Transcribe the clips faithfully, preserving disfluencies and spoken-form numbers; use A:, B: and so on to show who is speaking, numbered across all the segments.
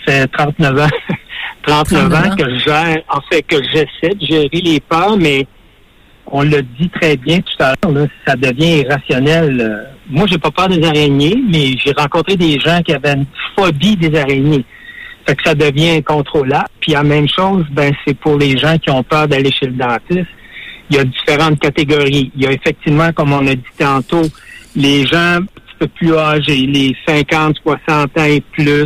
A: fait trente-neuf ans, trente-neuf ans que je gère, en fait, que j'essaie de gérer les peurs, mais on l'a dit très bien tout à l'heure, là, ça devient irrationnel. Moi, j'ai pas peur des araignées, mais j'ai rencontré des gens qui avaient une phobie des araignées. Fait que ça devient incontrôlable. Puis la même chose, ben c'est pour les gens qui ont peur d'aller chez le dentiste. Il y a différentes catégories. Il y a effectivement, comme on a dit tantôt, les gens un petit peu plus âgés, les cinquante, soixante ans et plus,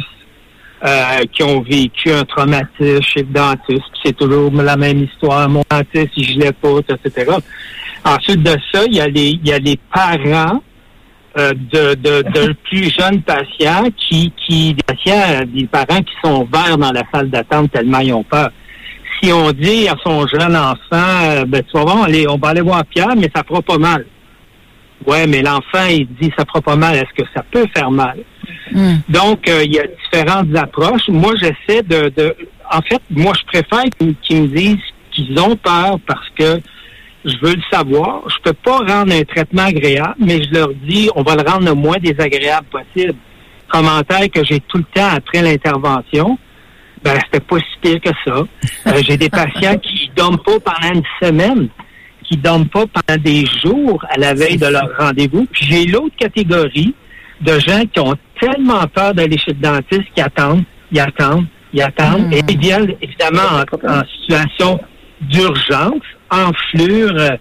A: euh, qui ont vécu un traumatisme chez le dentiste. Puis c'est toujours la même histoire. Mon dentiste, il gelait pas, et cetera. Ensuite de ça, il y a les, il y a les parents euh, de, de, de plus jeunes patients qui, qui, des patients, des parents qui sont verts dans la salle d'attente tellement ils ont peur. Si on dit à son jeune enfant, euh, ben, tu vas voir, on, aller, on va aller voir Pierre, mais ça fera pas mal. Ouais, mais l'enfant, il dit, ça fera pas mal. Est-ce que ça peut faire mal? Mm. Donc, euh, il y a différentes approches. Moi, j'essaie de, de... En fait, moi, je préfère qu'ils, qu'ils me disent qu'ils ont peur parce que je veux le savoir. Je peux pas rendre un traitement agréable, mais je leur dis, on va le rendre le moins désagréable possible. Commentaire que j'ai tout le temps après l'intervention. Ben, c'était pas si pire que ça. Euh, j'ai des patients qui dorment pas pendant une semaine, qui dorment pas pendant des jours à la veille de leur rendez-vous. Puis j'ai l'autre catégorie de gens qui ont tellement peur d'aller chez le dentiste qu'ils attendent, ils attendent, ils attendent. Mmh. Et ils viennent évidemment en, en situation d'urgence, enflure, euh,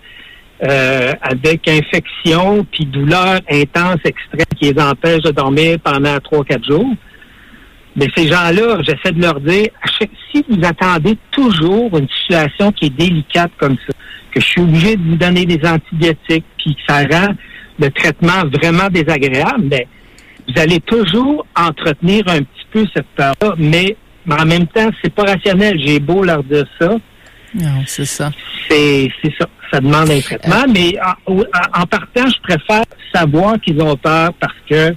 A: euh, avec infection, puis douleur intense extrême qui les empêche de dormir pendant trois quatre jours. Mais ces gens-là, j'essaie de leur dire, si vous attendez toujours une situation qui est délicate comme ça, que je suis obligé de vous donner des antibiotiques, puis que ça rend le traitement vraiment désagréable, ben, vous allez toujours entretenir un petit peu cette peur-là, mais, mais en même temps, c'est pas rationnel. J'ai beau leur dire ça.
B: Non, c'est ça.
A: C'est, c'est ça. Ça demande un traitement, euh... mais en, en partant, je préfère savoir qu'ils ont peur parce que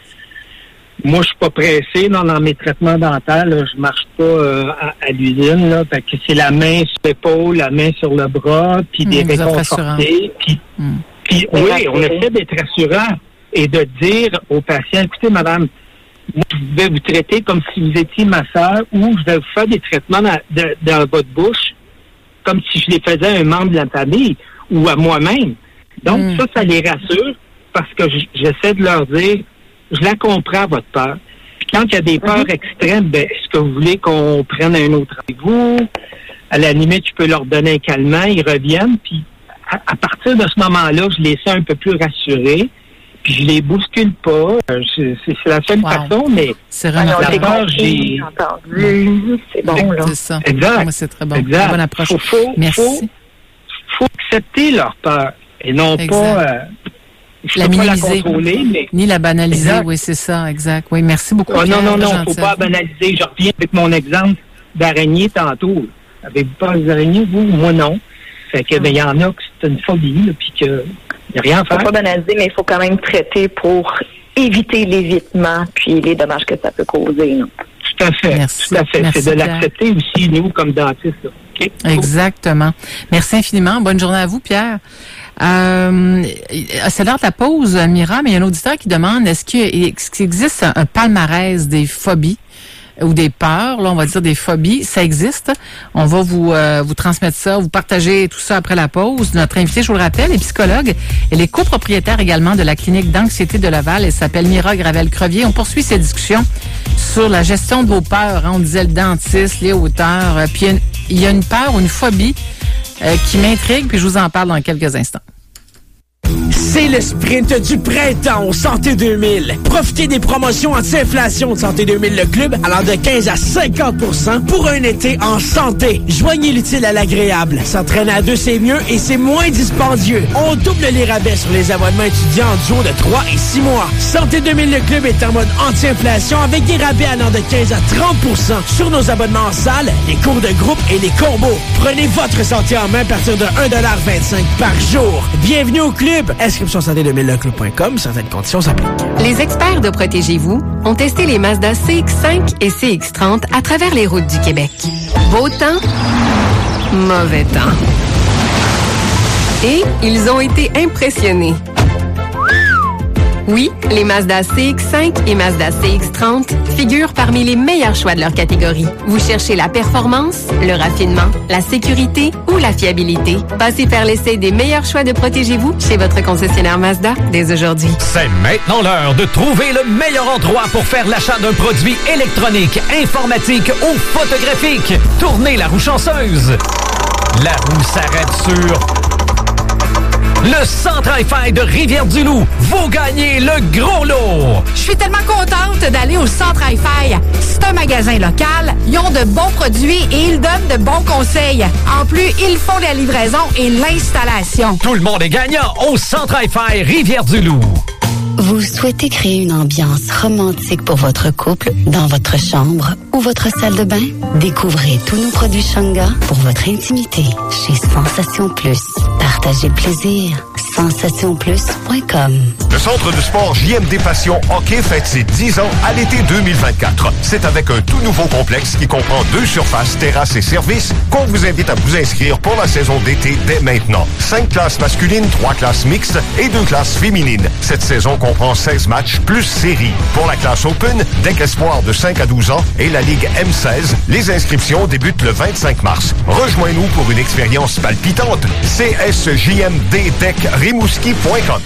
A: moi, je suis pas pressé dans, dans mes traitements dentaires. Là, je marche pas euh, à, à l'usine. Là, fait que c'est la main sur l'épaule, la main sur le bras, puis des
B: mmh,
A: réconfortés. Puis, mmh. puis oui, on essaie d'être rassurant et de dire aux patients, écoutez, madame, moi, je vais vous traiter comme si vous étiez ma sœur ou je vais vous faire des traitements dans, de, dans votre bouche comme si je les faisais à un membre de la famille ou à moi-même. Donc, mmh. ça, ça les rassure parce que j'essaie de leur dire, je la comprends, votre peur. Puis quand il y a des peurs extrêmes, ben, est-ce que vous voulez qu'on prenne un autre rendez-vous? À la limite, tu peux leur donner un calmant, ils reviennent. Puis à, à partir de ce moment-là, je les sens un peu plus rassurés. Puis je les bouscule pas. C'est, c'est la seule wow. façon, mais
B: c'est vraiment
A: la peur, j'ai
C: entendu. C'est bon, là.
B: C'est ça.
A: Exact.
B: Moi, c'est très bon.
A: Exact.
B: Bonne approche.
A: Faut, faut,
B: Merci.
A: Faut, faut accepter leur peur et non exact. pas... Euh, Je
B: la
A: peux
B: minimiser,
A: pas la contrôler, mais...
B: ni la banaliser,
A: exact.
B: Oui, c'est ça, exact. Oui, merci beaucoup.
A: Oh, non, non, non, il ne faut
B: gentil.
A: pas banaliser. Je reviens avec mon exemple d'araignée tantôt. Avez-vous peur des araignées, vous? Moi, non. Fait que, ben, il y en a que c'est une phobie, puis que il n'y a rien à faire.
C: Il ne faut pas banaliser, mais il faut quand même traiter pour éviter l'évitement, puis les dommages que ça peut causer. Non?
A: Tout à fait.
B: Merci.
A: Tout à fait.
B: Merci,
A: c'est de
B: Pierre.
A: l'accepter aussi, nous, comme dentistes. Okay?
B: Exactement. Merci infiniment. Bonne journée à vous, Pierre. Euh, c'est l'heure de la pause, Mira, mais il y a un auditeur qui demande est-ce qu'il, est-ce qu'il existe un, un palmarès des phobies ou des peurs, là, on va dire des phobies, ça existe. On va vous euh, vous transmettre ça, vous partager tout ça après la pause. Notre invitée, je vous le rappelle, est psychologue. Elle est copropriétaire également de la clinique d'anxiété de Laval. Elle s'appelle Mira Gravel-Crevier. On poursuit ces discussions sur la gestion de vos peurs. Hein. On disait le dentiste, les hauteurs. Euh, puis il y a une peur ou une phobie euh, qui m'intrigue, puis je vous en parle dans quelques instants.
D: C'est le sprint du printemps au Santé deux mille. Profitez des promotions anti-inflation de Santé deux mille, le club, allant de quinze à cinquante pour cent pour un été en santé. Joignez l'utile à l'agréable. S'entraîner à deux, c'est mieux et c'est moins dispendieux. On double les rabais sur les abonnements étudiants en duo de trois et six mois. Santé deux mille, le club est en mode anti-inflation avec des rabais allant de quinze à trente pour cent sur nos abonnements en salle, les cours de groupe et les combos. Prenez votre santé en main à partir de un dollar vingt-cinq par jour. Bienvenue au club. Inscription santé deux mille le club point com, certaines conditions s'appliquent.
E: Les experts de Protégez-vous ont testé les Mazda C X cinq et C X trente à travers les routes du Québec. Beau temps, mauvais temps. Et ils ont été impressionnés. Oui, les Mazda C X cinq et Mazda C X trente figurent parmi les meilleurs choix de leur catégorie. Vous cherchez la performance, le raffinement, la sécurité ou la fiabilité? Passez faire l'essai des meilleurs choix de Protégez-vous chez votre concessionnaire Mazda dès aujourd'hui.
F: C'est maintenant l'heure de trouver le meilleur endroit pour faire l'achat d'un produit électronique, informatique ou photographique. Tournez la roue chanceuse. La roue s'arrête sur... Le Centre Hi-Fi de Rivière-du-Loup. Vous gagnez le gros lot.
G: Je suis tellement contente d'aller au Centre Hi-Fi. C'est un magasin local. Ils ont de bons produits et ils donnent de bons conseils. En plus, ils font la livraison et l'installation.
F: Tout le monde est gagnant au Centre Hi-Fi Rivière-du-Loup.
H: Vous souhaitez créer une ambiance romantique pour votre couple dans votre chambre ou votre salle de bain? Découvrez tous nos produits Shanga pour votre intimité chez Sensation Plus. Partagez le plaisir. sensation plus point com.
I: Le Centre de sport J M D Passion Hockey fête ses dix ans à l'été deux mille vingt-quatre. C'est avec un tout nouveau complexe qui comprend deux surfaces, terrasses et services qu'on vous invite à vous inscrire pour la saison d'été dès maintenant. Cinq classes masculines, trois classes mixtes et deux classes féminines. Cette saison comprend seize matchs plus séries. Pour la classe Open, deck espoir de cinq à douze ans et la Ligue M seize, les inscriptions débutent le vingt-cinq mars. Rejoins-nous pour une expérience palpitante. C S J M D Deck rimouski point com.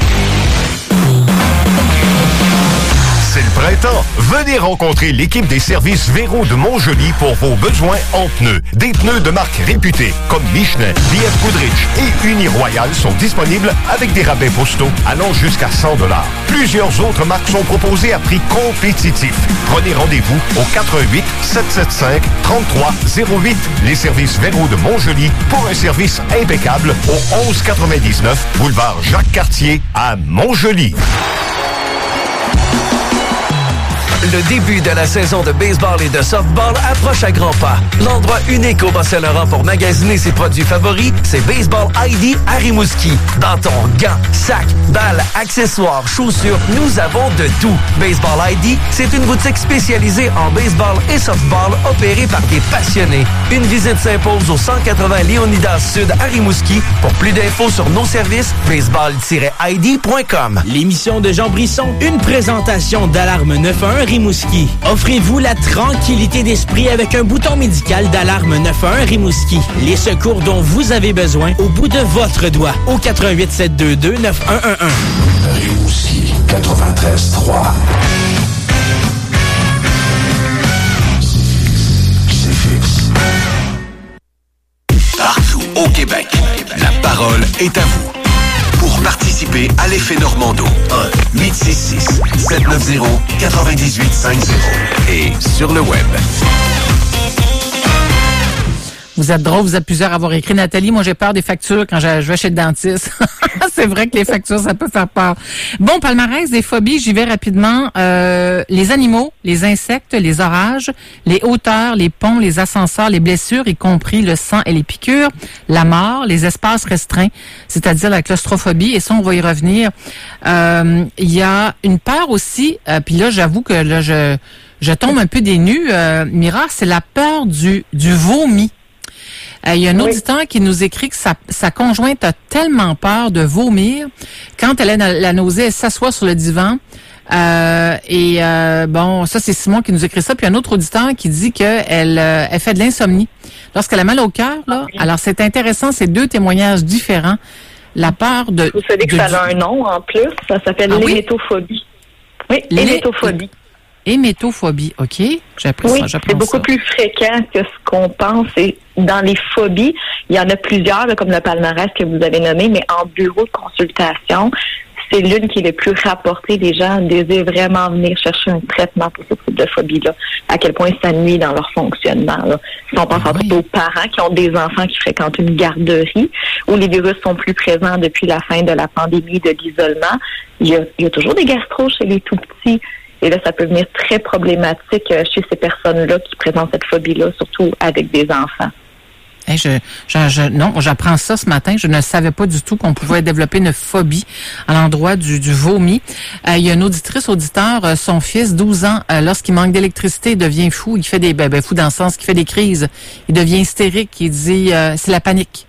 I: C'est le printemps. Venez rencontrer l'équipe des services Véro de Montjoly pour vos besoins en pneus. Des pneus de marque réputée comme Michelin, B F Goodrich et Uniroyal sont disponibles avec des rabais postaux allant jusqu'à cent dollars. Plusieurs autres marques sont proposées à prix compétitif. Prenez rendez-vous au quatre un huit, sept sept cinq, trois trois zéro huit. Les services Véro de Montjoly pour un service impeccable au onze quatre-vingt-dix-neuf boulevard Jacques-Cartier à Montjoly.
F: Le début de la saison de baseball et de softball approche à grands pas. L'endroit unique au Bas-Saint-Laurent pour magasiner ses produits favoris, c'est Baseball I D à Rimouski. Bâton, gants, sacs, balles, accessoires, chaussures, nous avons de tout. Baseball I D, c'est une boutique spécialisée en baseball et softball opérée par des passionnés. Une visite s'impose au cent quatre-vingts Léonidas Sud à Rimouski. Pour plus d'infos sur nos services, baseball tiret I D point com.
D: L'émission de Jean Brisson, une présentation d'Alarme neuf un Rimouski. Offrez-vous la tranquillité d'esprit avec un bouton médical d'Alarme neuf un Rimouski. Les secours dont vous avez besoin au bout de votre doigt. Au quatre un huit, sept deux deux, neuf un un un.
J: Rimouski quatre-vingt-treize trois. C'est fixe.
K: Partout au Québec, la parole est à vous. Pour participer à l'effet Normando, un huit six six, sept neuf zéro, neuf huit cinq zéro et sur le web.
B: Vous êtes drôle, vous êtes plusieurs à avoir écrit. Nathalie, moi j'ai peur des factures quand je, je vais chez le dentiste. C'est vrai que les factures, ça peut faire peur. Bon, palmarès des phobies, j'y vais rapidement. Euh, les animaux, les insectes, les orages, les hauteurs, les ponts, les ascenseurs, les blessures, y compris le sang et les piqûres, la mort, les espaces restreints, c'est-à-dire la claustrophobie. Et ça, on va y revenir. Euh, il y a une peur aussi, euh, puis là, j'avoue que là, je, je tombe un peu des nues. Euh, Mira, c'est la peur du, du vomi. Il euh, y a un auditeur oui. qui nous écrit que sa, sa conjointe a tellement peur de vomir. Quand elle a la nausée, elle s'assoit sur le divan. Euh, et euh, bon, ça, c'est Simon qui nous écrit ça. Puis un autre auditeur qui dit qu'elle euh, elle fait de l'insomnie lorsqu'elle a mal au cœur. Là. Okay. Alors, c'est intéressant, c'est deux témoignages différents. La peur de...
C: Vous savez que
B: de,
C: ça a un nom en plus. Ça s'appelle ah, l'hémétophobie. Oui, oui l'hémétophobie.
B: Hémétophobie, OK. J'ai appris
C: oui,
B: ça, j'apprends
C: c'est beaucoup
B: ça.
C: plus fréquent que ce qu'on pense. Et dans les phobies, il y en a plusieurs, là, comme le palmarès que vous avez nommé, mais en bureau de consultation, c'est l'une qui est le plus rapportée. Les gens désirent vraiment venir chercher un traitement pour ce type de phobie-là. À quel point ça nuit dans leur fonctionnement. Là. Si on pense ah, oui. aux parents qui ont des enfants qui fréquentent une garderie, où les virus sont plus présents depuis la fin de la pandémie, de l'isolement, il y a, il y a toujours des gastros chez les tout-petits. Et là, ça peut venir très problématique chez ces personnes-là qui présentent cette phobie-là, surtout avec des enfants.
B: Hey, je, je, je, non, j'apprends ça ce matin. Je ne savais pas du tout qu'on pouvait développer une phobie à l'endroit du, du vomi. Euh, il y a une auditrice, auditeur, euh, son fils, douze ans, euh, lorsqu'il manque d'électricité, il devient fou. Il fait des, ben, ben fou dans le sens qu'il fait des crises. Il devient hystérique. Il dit, euh, c'est la panique.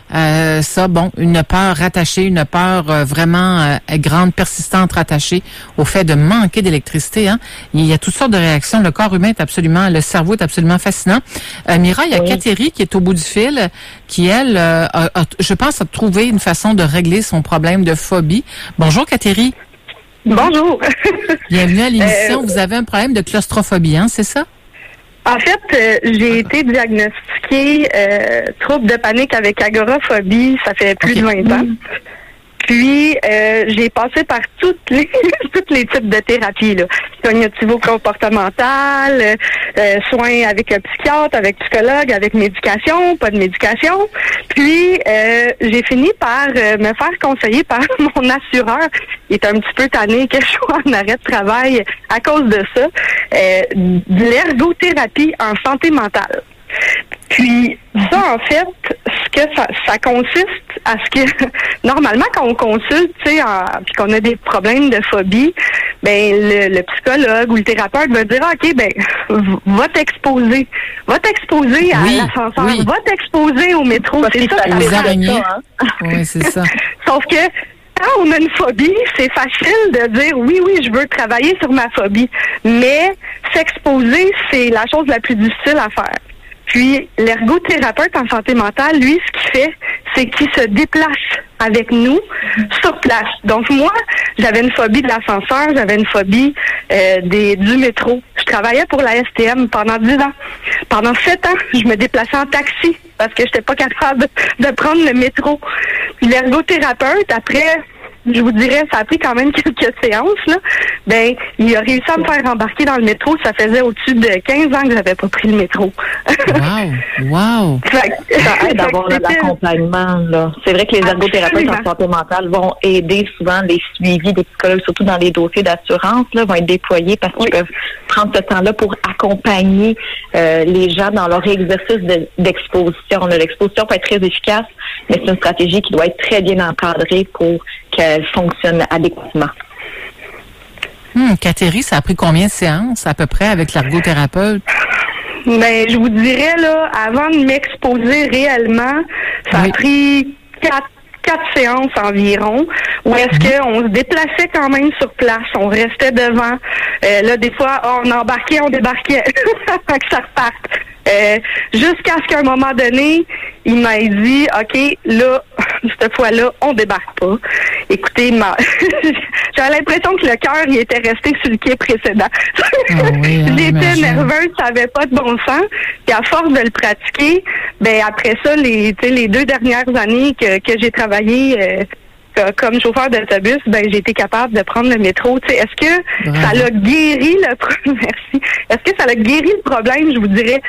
B: Euh, ça, bon, une peur rattachée, une peur euh, vraiment euh, grande, persistante, rattachée au fait de manquer d'électricité. Hein. Il y a toutes sortes de réactions. Le corps humain est absolument, le cerveau est absolument fascinant. Euh, Mira, il y a oui. Catherine qui est au bout du fil, qui, elle, euh, a, a, je pense, a trouvé une façon de régler son problème de phobie. Bonjour, Catherine.
L: Bonjour.
B: Bienvenue à l'émission. Euh... Vous avez un problème de claustrophobie, hein, c'est ça?
L: En fait, euh, j'ai été diagnostiquée euh, trouble de panique avec agoraphobie, ça fait plus okay. de vingt ans. Puis, euh, j'ai passé par toutes les tous les types de thérapies, là. Cognitivo-comportementale, euh, soins avec un psychiatre, avec psychologue, avec médication, pas de médication. Puis, euh, j'ai fini par euh, me faire conseiller par mon assureur. Il est un petit peu tanné que je sois en arrêt de travail à cause de ça. Euh, de l'ergothérapie en santé mentale. Puis ça, en fait, ce que ça, ça consiste à ce que normalement quand on consulte, tu sais, puis qu'on a des problèmes de phobie, ben le, le psychologue ou le thérapeute va dire ok, ben va t'exposer, va t'exposer à oui, l'ascenseur, oui. va t'exposer au métro,
B: c'est ça. Les araignées. Ça, hein? Oui, c'est ça.
L: Sauf que quand on a une phobie, c'est facile de dire oui, oui, je veux travailler sur ma phobie, mais s'exposer, c'est la chose la plus difficile à faire. Puis, l'ergothérapeute en santé mentale, lui, ce qu'il fait, c'est qu'il se déplace avec nous sur place. Donc, moi, j'avais une phobie de l'ascenseur, j'avais une phobie euh, des, du métro. Je travaillais pour la S T M pendant dix ans. Pendant sept ans, je me déplaçais en taxi parce que j'étais pas capable de, de prendre le métro. Puis, l'ergothérapeute, après... je vous dirais, ça a pris quand même quelques séances, là. Ben, il a réussi à me faire embarquer dans le métro. Ça faisait au-dessus de quinze ans que j'avais pas pris le métro.
B: Wow! Wow!
C: Fait, ça aide d'avoir l'accompagnement, là. C'est vrai que les ergothérapeutes en santé mentale vont aider souvent les suivis des psychologues, surtout dans les dossiers d'assurance, là, vont être déployés parce qu'ils oui. peuvent prendre ce temps-là pour accompagner euh, les gens dans leur exercice de, d'exposition. Là. L'exposition peut être très efficace, mais c'est une stratégie qui doit être très bien encadrée pour qu'elle fonctionne adéquatement.
B: Hum, Catherine, ça a pris combien de séances à peu près avec l'ergothérapeute?
L: Ben, je vous dirais, là, avant de m'exposer réellement, ça oui. a pris quatre, quatre séances environ, où est-ce mm-hmm. qu'on se déplaçait quand même sur place, on restait devant. Euh, là, des fois, on embarquait, on débarquait, avant que ça reparte. Euh, jusqu'à ce qu'à un moment donné, il m'a dit, OK, là, cette fois-là, on débarque pas. Écoutez, ma... j'avais l'impression que le cœur, il était resté sur le quai précédent. Oh oui, hein, j'étais nerveuse, ça avait pas de bon sens. Puis à force de le pratiquer, ben après ça, les, les deux dernières années que, que j'ai travaillé euh, comme chauffeur d'autobus, ben j'ai été capable de prendre le métro. T'sais, est-ce que ouais. ça l'a guéri le problème? Merci. Est-ce que ça l'a guéri le problème? Je vous dirais,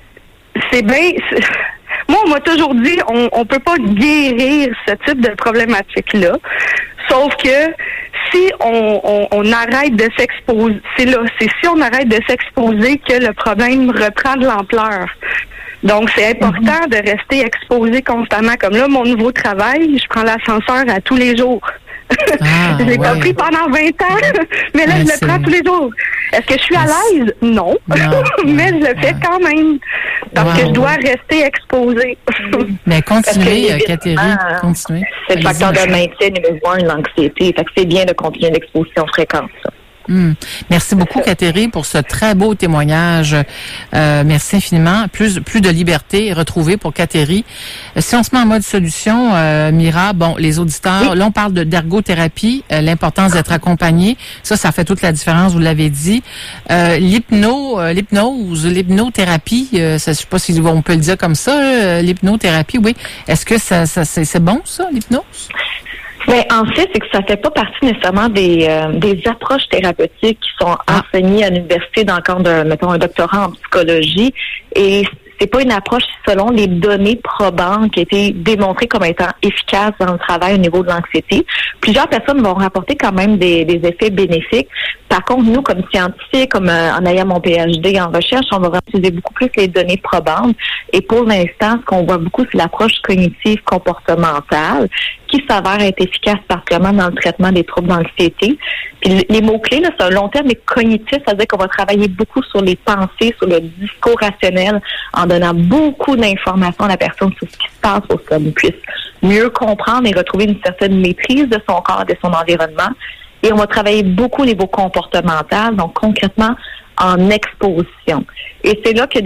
L: c'est bien. C'est... Moi, on m'a toujours dit, on on peut pas guérir ce type de problématique-là. Sauf que si on, on, on arrête de s'exposer, c'est là, c'est si on arrête de s'exposer que le problème reprend de l'ampleur. Donc, c'est important mm-hmm. de rester exposé constamment. Comme là, mon nouveau travail, je prends l'ascenseur à tous les jours. Ah, je l'ai ouais. pas pris pendant vingt ans, mais là, mais je c'est... le prends tous les jours. Est-ce que je suis à l'aise? Non. non. mais je le fais ouais. quand même. Parce wow. que je dois rester exposée.
B: Mais continuez, Catherine, continuez.
C: C'est le facteur de maintien numéro un, l'anxiété. Fait que c'est bien de continuer l'exposition fréquente, ça.
B: Hum. Merci beaucoup, Catherine, pour ce très beau témoignage. Euh, merci infiniment. Plus plus de liberté retrouvée pour Catherine. Si on se met en mode solution, euh, Mira, bon, les auditeurs, oui. là, on parle de, d'ergothérapie, euh, l'importance d'être accompagné. Ça, ça fait toute la différence, vous l'avez dit. Euh, l'hypno, euh, l'hypnose, l'hypnothérapie, euh, ça, je sais pas si on peut le dire comme ça, euh, l'hypnothérapie, oui. Est-ce que ça, ça c'est, c'est bon, ça, l'hypnose?
C: Mais en fait, c'est que ça fait pas partie nécessairement des euh, des approches thérapeutiques qui sont ah. enseignées à l'université dans le cadre d'un, mettons, un doctorat en psychologie. Et c'est pas une approche selon les données probantes qui a été démontrée comme étant efficace dans le travail au niveau de l'anxiété. Plusieurs personnes vont rapporter quand même des, des effets bénéfiques. Par contre, nous, comme scientifiques, comme euh, en ayant mon P H D en recherche, on va utiliser beaucoup plus les données probantes. Et pour l'instant, ce qu'on voit beaucoup, c'est l'approche cognitive comportementale qui s'avère être efficace particulièrement dans le traitement des troubles d'anxiété. Puis les mots-clés, là, c'est un long terme mais cognitif, c'est-à-dire qu'on va travailler beaucoup sur les pensées, sur le discours rationnel, en donnant beaucoup d'informations à la personne sur ce qui se passe pour qu'elle puisse mieux comprendre et retrouver une certaine maîtrise de son corps, de son environnement. Et on va travailler beaucoup au niveau comportemental, donc concrètement en exposition. Et c'est là que